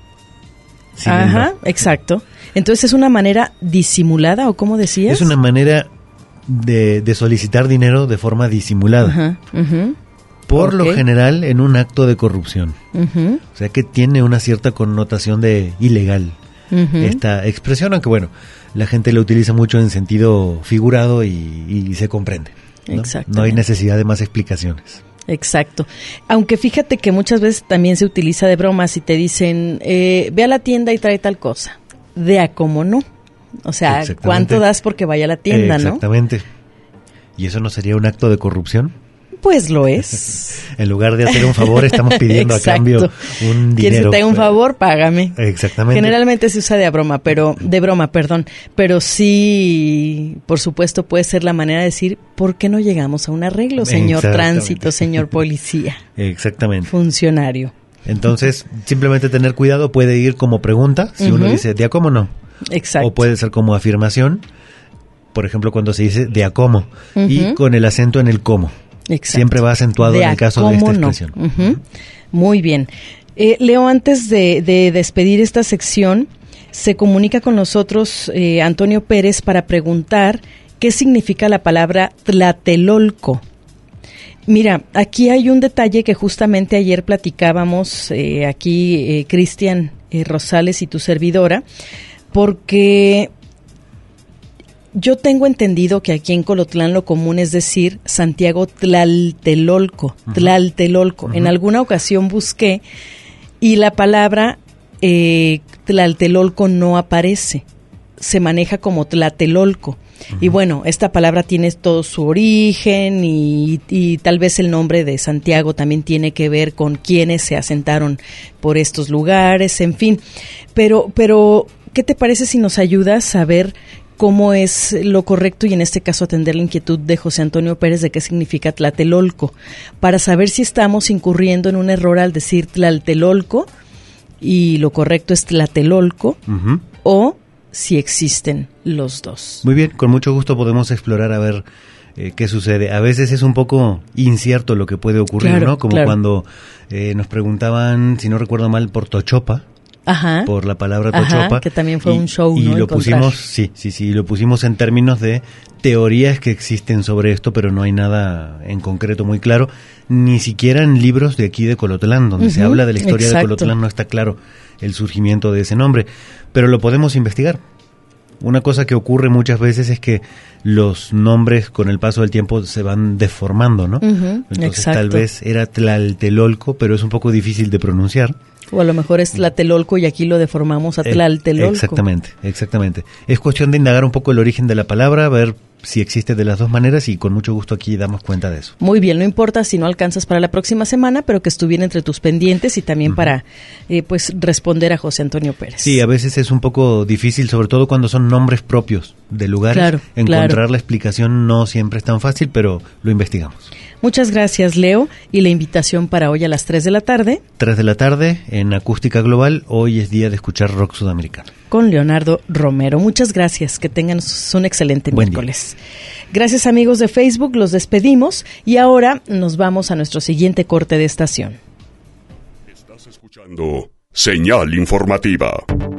Exacto. Entonces, ¿es una manera disimulada o cómo decías? Es una manera de solicitar dinero de forma disimulada. Por lo general en un acto de corrupción. O sea que tiene una cierta connotación de ilegal esta expresión, aunque bueno, la gente la utiliza mucho en sentido figurado y se comprende, ¿no? No hay necesidad de más explicaciones. Exacto. Aunque fíjate que muchas veces también se utiliza de broma si te dicen, ve a la tienda y trae tal cosa. De a cómo no. O sea, ¿cuánto das porque vaya a la tienda, no? Exactamente. ¿Y eso no sería un acto de corrupción? Pues lo es. En lugar de hacer un favor, estamos pidiendo a cambio un dinero. ¿Quieres que te haga un favor? Págame. Exactamente. Generalmente se usa de broma, pero sí, por supuesto, puede ser la manera de decir, ¿por qué no llegamos a un arreglo, señor tránsito, señor policía? Exactamente. Funcionario. Entonces, simplemente tener cuidado, puede ir como pregunta, si uno dice, ¿de a cómo no? Exacto. O puede ser como afirmación, por ejemplo, cuando se dice de a cómo, y con el acento en el cómo. Exacto. Siempre va acentuado en el caso de esta expresión. Muy bien. Leo, antes de despedir esta sección, se comunica con nosotros Antonio Pérez para preguntar qué significa la palabra tlatelolco. Mira, aquí hay un detalle que justamente ayer platicábamos aquí, Cristian Rosales y tu servidora, porque yo tengo entendido que aquí en Colotlán lo común es decir Santiago Tlaltelolco, Tlaltelolco. En alguna ocasión busqué y la palabra Tlaltelolco no aparece, se maneja como Tlatelolco. Y bueno, esta palabra tiene todo su origen y tal vez el nombre de Santiago también tiene que ver con quienes se asentaron por estos lugares, en fin. Pero ¿qué te parece si nos ayudas a ver cómo es lo correcto y en este caso atender la inquietud de José Antonio Pérez de qué significa Tlatelolco, para saber si estamos incurriendo en un error al decir Tlatelolco y lo correcto es Tlatelolco o si existen los dos? Muy bien, con mucho gusto podemos explorar a ver qué sucede. A veces es un poco incierto lo que puede ocurrir, ¿no? Como cuando nos preguntaban, si no recuerdo mal, por Tochopa. Por la palabra Tochopa. Que también fue un show, y ¿no? lo pusimos, lo pusimos en términos de teorías que existen sobre esto, pero no hay nada en concreto muy claro, ni siquiera en libros de aquí de Colotlán, donde se habla de la historia de Colotlán, no está claro el surgimiento de ese nombre, pero lo podemos investigar. Una cosa que ocurre muchas veces es que los nombres con el paso del tiempo se van deformando, ¿no? Entonces tal vez era Tlaltelolco, pero es un poco difícil de pronunciar. O a lo mejor es Tlatelolco y aquí lo deformamos a Tlaltelolco. Exactamente. Es cuestión de indagar un poco el origen de la palabra, ver sí existe de las dos maneras y con mucho gusto aquí damos cuenta de eso. Muy bien, no importa si no alcanzas para la próxima semana, pero que estuviera entre tus pendientes y también para pues responder a José Antonio Pérez. Sí, a veces es un poco difícil, sobre todo cuando son nombres propios de lugares. Encontrar la explicación no siempre es tan fácil, pero lo investigamos. Muchas gracias, Leo, y la invitación para hoy a las 3 de la tarde. 3 de la tarde en Acústica Global. Hoy es día de escuchar rock sudamericano. Con Leonardo Romero. Muchas gracias, que tengan un excelente miércoles. Gracias, amigos de Facebook, los despedimos y ahora nos vamos a nuestro siguiente corte de estación. Estás escuchando Señal Informativa.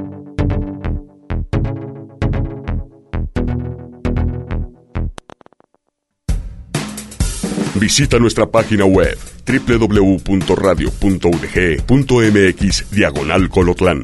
Visita nuestra página web www.radio.udg.mx/Colotlán.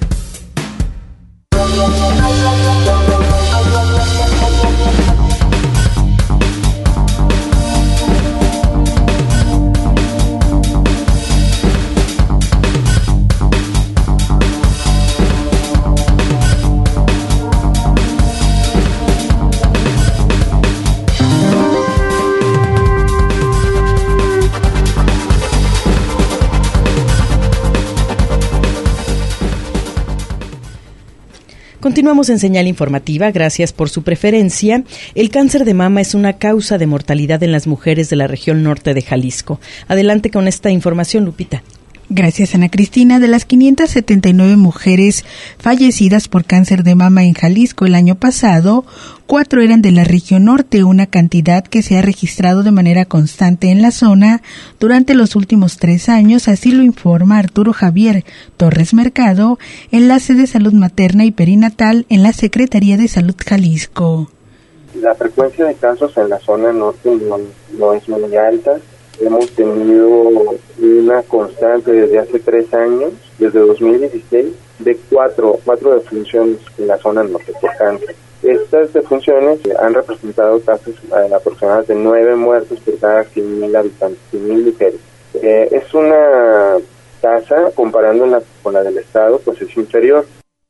Continuamos en Señal Informativa, gracias por su preferencia. El cáncer de mama es una causa de mortalidad en las mujeres de la región norte de Jalisco. Adelante con esta información, Lupita. Gracias, Ana Cristina. De las 579 mujeres fallecidas por cáncer de mama en Jalisco el año pasado, 4 eran de la región norte, una cantidad que se ha registrado de manera constante en la zona durante los últimos 3 años, así lo informa Arturo Javier Torres Mercado, enlace de salud materna y perinatal en la Secretaría de Salud Jalisco. La frecuencia de casos en la zona norte no es muy alta. Hemos tenido una constante desde hace 3 años, desde 2016, de 4 defunciones en la zona norte por cáncer. Estas defunciones han representado tasas aproximadas de 9 muertos por cada 100.000 habitantes, 100.000 mujeres. Es una tasa, comparándola con la del estado, pues es inferior.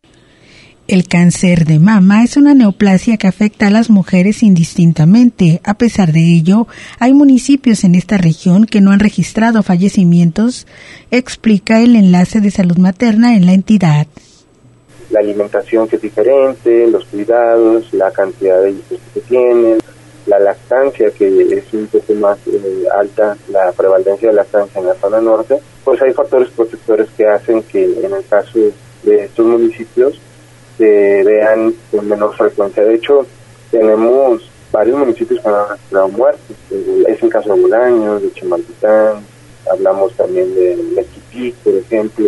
El cáncer de mama es una neoplasia que afecta a las mujeres indistintamente. A pesar de ello, hay municipios en esta región que no han registrado fallecimientos, explica el enlace de salud materna en la entidad. La alimentación que es diferente, los cuidados, la cantidad de hijos que se tienen, la lactancia que es un poco más alta, la prevalencia de lactancia en la zona norte, pues hay factores protectores que hacen que en el caso de estos municipios se vean con menor frecuencia. De hecho, tenemos varios municipios que han registrado muertes. Es el caso de Bolaños, de Chimaltitán, hablamos también de Mexiquí, por ejemplo.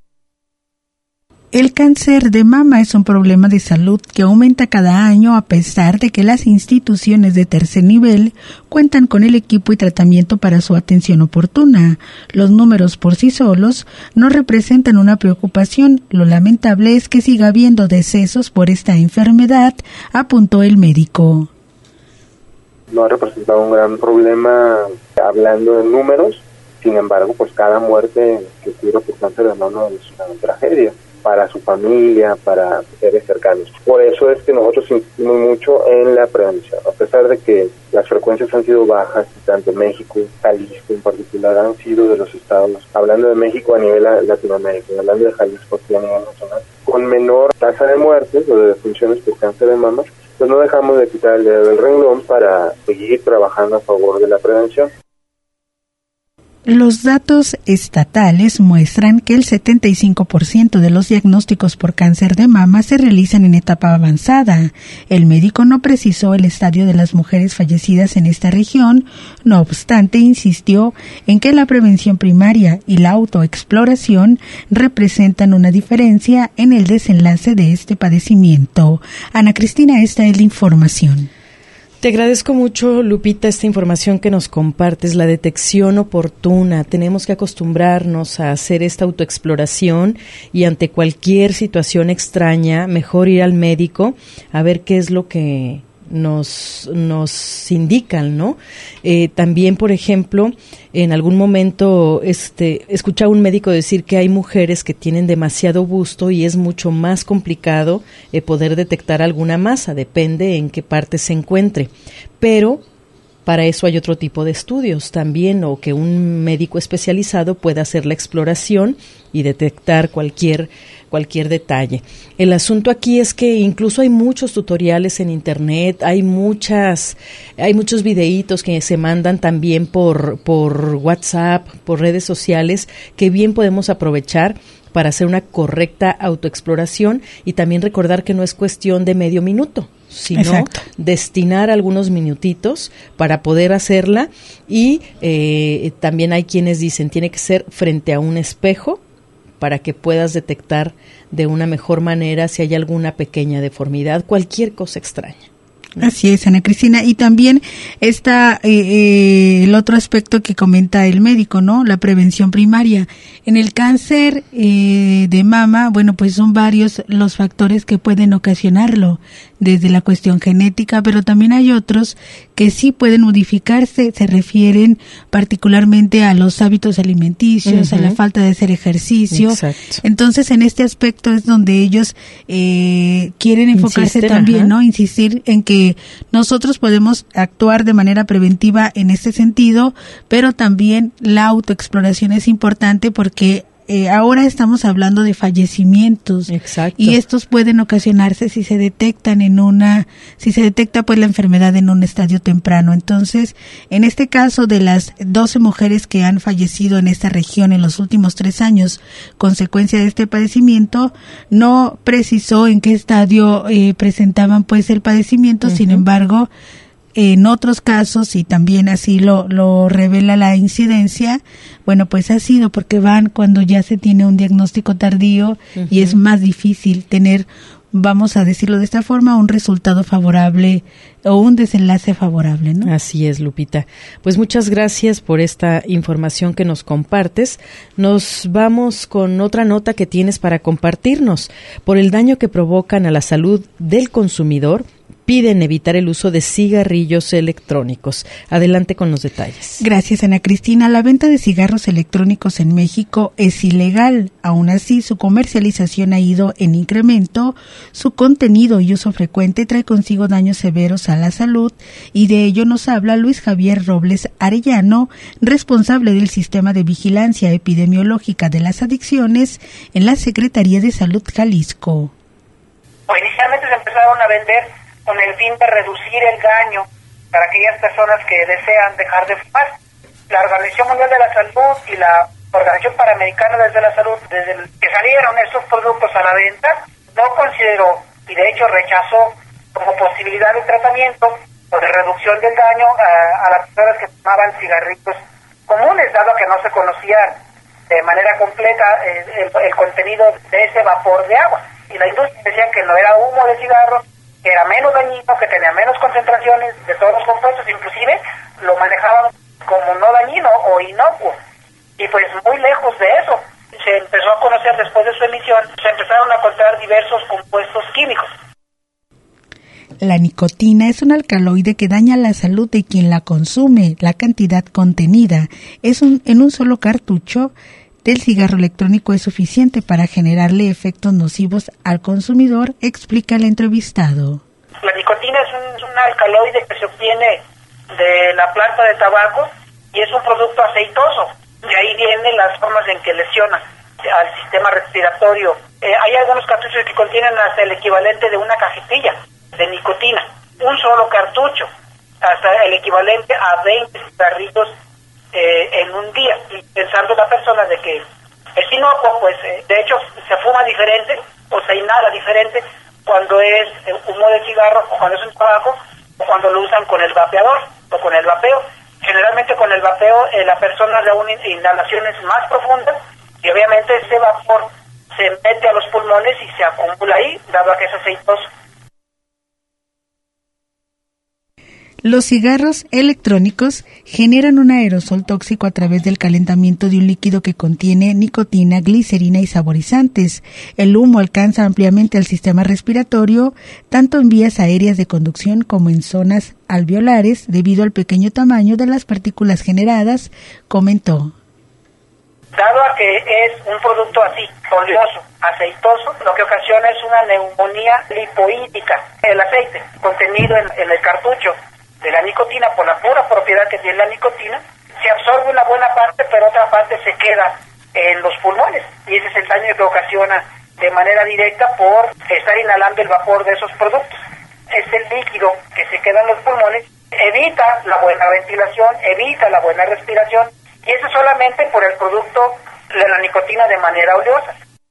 El cáncer de mama es un problema de salud que aumenta cada año a pesar de que las instituciones de tercer nivel cuentan con el equipo y tratamiento para su atención oportuna. Los números por sí solos no representan una preocupación. Lo lamentable es que siga habiendo decesos por esta enfermedad, apuntó el médico. No ha representado un gran problema hablando de números, sin embargo, pues cada muerte que ocurre por cáncer de mama es una tragedia para su familia, para seres cercanos. Por eso es que nosotros insistimos mucho en la prevención. A pesar de que las frecuencias han sido bajas, tanto México, Jalisco en particular, han sido de los estados, hablando de México a nivel Latinoamérica, hablando de Jalisco aquí a nivel nacional, con menor tasa de muertes o de defunciones por cáncer de mama, pues no dejamos de quitar el dedo del renglón para seguir trabajando a favor de la prevención. Los datos estatales muestran que el 75% de los diagnósticos por cáncer de mama se realizan en etapa avanzada. El médico no precisó el estadio de las mujeres fallecidas en esta región, no obstante insistió en que la prevención primaria y la autoexploración representan una diferencia en el desenlace de este padecimiento. Ana Cristina, esta es la información. Te agradezco mucho, Lupita, esta información que nos compartes, la detección oportuna. Tenemos que acostumbrarnos a hacer esta autoexploración y ante cualquier situación extraña, mejor ir al médico a ver qué es lo que nos indican, ¿no? También, por ejemplo, en algún momento escuchaba un médico decir que hay mujeres que tienen demasiado busto y es mucho más complicado poder detectar alguna masa, depende en qué parte se encuentre, pero para eso hay otro tipo de estudios también, o que un médico especializado pueda hacer la exploración y detectar cualquier detalle. El asunto aquí es que incluso hay muchos tutoriales en internet, hay muchos videitos que se mandan también por WhatsApp, por redes sociales, que bien podemos aprovechar para hacer una correcta autoexploración, y también recordar que no es cuestión de medio minuto, sino Exacto. destinar algunos minutitos para poder hacerla. Y también hay quienes dicen, tiene que ser frente a un espejo para que puedas detectar de una mejor manera si hay alguna pequeña deformidad, cualquier cosa extraña. Así es, Ana Cristina. Y también está el otro aspecto que comenta el médico, ¿no? La prevención primaria. En el cáncer de mama, bueno, pues son varios los factores que pueden ocasionarlo, desde la cuestión genética, pero también hay otros que sí pueden modificarse, se refieren particularmente a los hábitos alimenticios, a la falta de hacer ejercicio. Exacto. Entonces, en este aspecto es donde ellos quieren enfocarse también, ¿no? Insistir en que nosotros podemos actuar de manera preventiva en este sentido, pero también la autoexploración es importante porque ahora estamos hablando de fallecimientos. Exacto. Y estos pueden ocasionarse si se detecta pues la enfermedad en un estadio temprano. Entonces, en este caso de las 12 mujeres que han fallecido en esta región en los últimos 3 años, consecuencia de este padecimiento, no precisó en qué estadio presentaban pues el padecimiento, sin embargo, en otros casos, y también así lo revela la incidencia, bueno, pues ha sido porque van cuando ya se tiene un diagnóstico tardío y es más difícil tener, vamos a decirlo de esta forma, un resultado favorable o un desenlace favorable, ¿no? Así es, Lupita. Pues muchas gracias por esta información que nos compartes. Nos vamos con otra nota que tienes para compartirnos. Por el daño que provocan a la salud del consumidor, piden evitar el uso de cigarrillos electrónicos. Adelante con los detalles. Gracias, Ana Cristina. La venta de cigarros electrónicos en México es ilegal. Aún así, su comercialización ha ido en incremento. Su contenido y uso frecuente trae consigo daños severos a la salud, y de ello nos habla Luis Javier Robles Arellano, responsable del Sistema de Vigilancia Epidemiológica de las Adicciones en la Secretaría de Salud Jalisco. Inicialmente se empezaron a vender con el fin de reducir el daño para aquellas personas que desean dejar de fumar. La Organización Mundial de la Salud y la Organización Panamericana de la Salud, desde que salieron estos productos a la venta, no consideró, y de hecho rechazó como posibilidad de tratamiento o de reducción del daño a las personas que fumaban cigarrillos comunes, dado que no se conocía de manera completa el contenido de ese vapor de agua. Y la industria decía que no era humo de cigarro, que era menos dañino, que tenía menos concentraciones de todos los compuestos, inclusive lo manejaban como no dañino o inocuo. Y pues muy lejos de eso, se empezó a conocer después de su emisión, se empezaron a encontrar diversos compuestos químicos. La nicotina es un alcaloide que daña la salud de quien la consume. La cantidad contenida en un solo cartucho del cigarro electrónico es suficiente para generarle efectos nocivos al consumidor, explica el entrevistado. La nicotina es un alcaloide que se obtiene de la planta de tabaco y es un producto aceitoso. De ahí vienen las formas en que lesiona al sistema respiratorio. Hay algunos cartuchos que contienen hasta el equivalente de una cajetilla de nicotina. Un solo cartucho, hasta el equivalente a 20 cigarrillos en un día, y pensando la persona de que es inocuo, pues de hecho se fuma diferente o se inhala diferente cuando es humo de cigarro o cuando es un tabaco o cuando lo usan con el vapeador o con el vapeo. Generalmente con el vapeo la persona reúne inhalaciones más profundas y obviamente ese vapor se mete a los pulmones y se acumula ahí, dado que es aceitoso. Los cigarros electrónicos generan un aerosol tóxico a través del calentamiento de un líquido que contiene nicotina, glicerina y saborizantes. El humo alcanza ampliamente el sistema respiratorio, tanto en vías aéreas de conducción como en zonas alveolares, debido al pequeño tamaño de las partículas generadas, comentó. Dado a que es un producto así, oleoso, aceitoso, lo que ocasiona es una neumonía lipoídica. El aceite contenido en el cartucho de la nicotina, por la pura propiedad que tiene la nicotina, se absorbe una buena parte, pero otra parte se queda en los pulmones. Y ese es el daño que ocasiona de manera directa por estar inhalando el vapor de esos productos. Este líquido que se queda en los pulmones evita la buena ventilación, evita la buena respiración, y eso solamente por el producto de la nicotina de manera oleosa.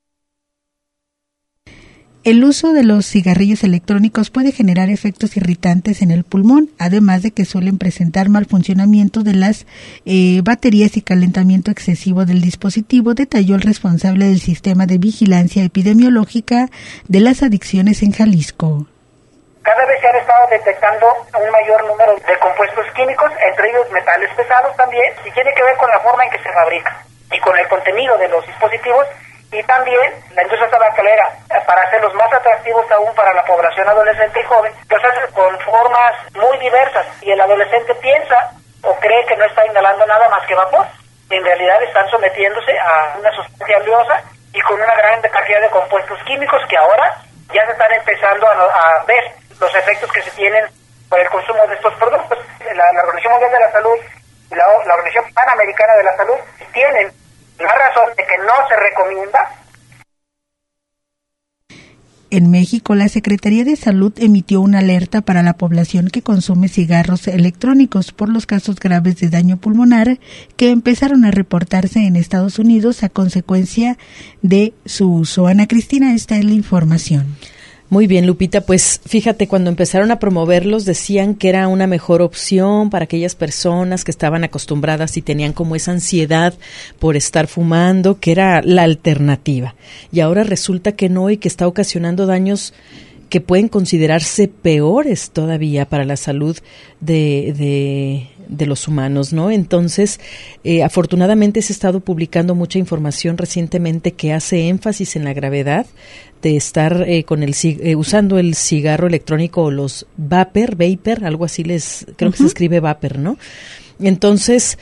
El uso de los cigarrillos electrónicos puede generar efectos irritantes en el pulmón, además de que suelen presentar mal funcionamiento de las baterías y calentamiento excesivo del dispositivo, detalló el responsable del Sistema de Vigilancia Epidemiológica de las Adicciones en Jalisco. Cada vez se han estado detectando un mayor número de compuestos químicos, entre ellos metales pesados también, y tiene que ver con la forma en que se fabrica y con el contenido de los dispositivos. Y también la industria tabacalera, para hacerlos más atractivos aún para la población adolescente y joven, los hace con formas muy diversas, y el adolescente piensa o cree que no está inhalando nada más que vapor. En realidad están sometiéndose a una sustancia oleosa y con una gran cantidad de compuestos químicos que ahora ya se están empezando a ver los efectos que se tienen por el consumo de estos productos. La Organización Mundial de la Salud y la Organización Panamericana de la Salud tienen la razón de que no se recomienda. En México, la Secretaría de Salud emitió una alerta para la población que consume cigarros electrónicos por los casos graves de daño pulmonar que empezaron a reportarse en Estados Unidos a consecuencia de su uso. Ana Cristina, esta es la información. Muy bien, Lupita, pues fíjate, cuando empezaron a promoverlos decían que era una mejor opción para aquellas personas que estaban acostumbradas y tenían como esa ansiedad por estar fumando, que era la alternativa. Y ahora resulta que no, y que está ocasionando daños que pueden considerarse peores todavía para la salud de los humanos, ¿no? Entonces, afortunadamente se ha estado publicando mucha información recientemente que hace énfasis en la gravedad de estar usando el cigarro electrónico o los vapor, algo así creo que se escribe vapor, ¿no? Entonces,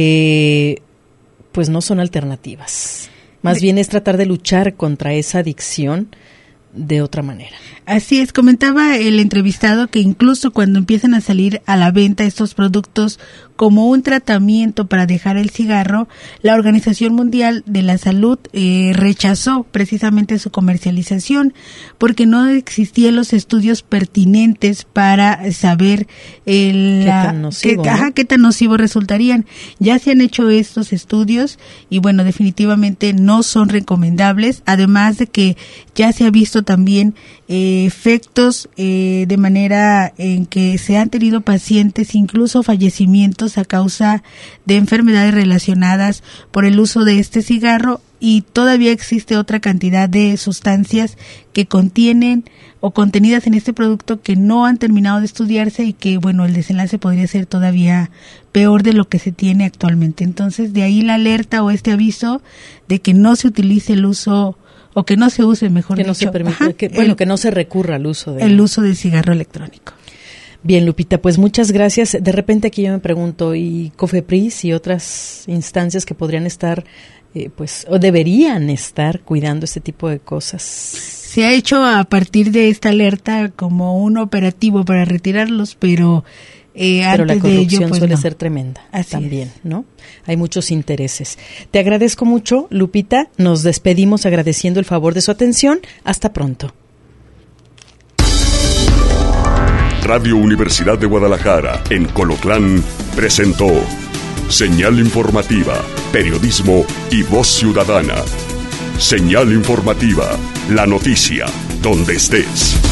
pues no son alternativas. Más bien es tratar de luchar contra esa adicción de otra manera. Así es, comentaba el entrevistado que incluso cuando empiezan a salir a la venta estos productos como un tratamiento para dejar el cigarro, la Organización Mundial de la Salud rechazó precisamente su comercialización porque no existían los estudios pertinentes para saber qué tan nocivo resultarían. Ya se han hecho estos estudios y bueno, definitivamente no son recomendables, además de que ya se ha visto también efectos de manera en que se han tenido pacientes, incluso fallecimientos a causa de enfermedades relacionadas por el uso de este cigarro, y todavía existe otra cantidad de sustancias que contienen o contenidas en este producto que no han terminado de estudiarse y que, bueno, el desenlace podría ser todavía peor de lo que se tiene actualmente. Entonces, de ahí la alerta o este aviso de que no se utilice el uso o que no se use, mejor dicho. Que no se permita, que no se recurra al uso del cigarro electrónico. Bien, Lupita, pues muchas gracias. De repente aquí yo me pregunto, ¿y COFEPRIS y otras instancias que podrían estar, o deberían estar cuidando este tipo de cosas? Se ha hecho a partir de esta alerta como un operativo para retirarlos, pero la corrupción suele no. ser tremenda. Así también, es. ¿no? Hay muchos intereses. Te agradezco mucho, Lupita. Nos despedimos agradeciendo el favor de su atención. Hasta pronto. Radio Universidad de Guadalajara, en Colotlán, presentó Señal Informativa, Periodismo y Voz Ciudadana. Señal Informativa, la noticia, donde estés.